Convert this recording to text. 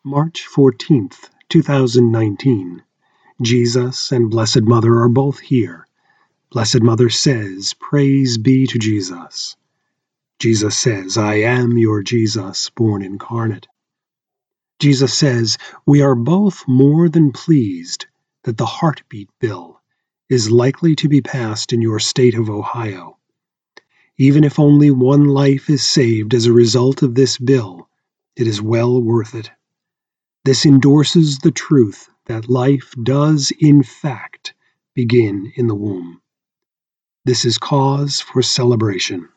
March 14th, 2019. Jesus and Blessed Mother are both here. Blessed Mother says, "Praise be to Jesus." Jesus says, "I am your Jesus, born incarnate." Jesus says, "We are both more than pleased that the heartbeat bill is likely to be passed in your state of Ohio. Even if only one life is saved as a result of this bill, it is well worth it." This endorses the truth that life does, in fact, begin in the womb. This is cause for celebration.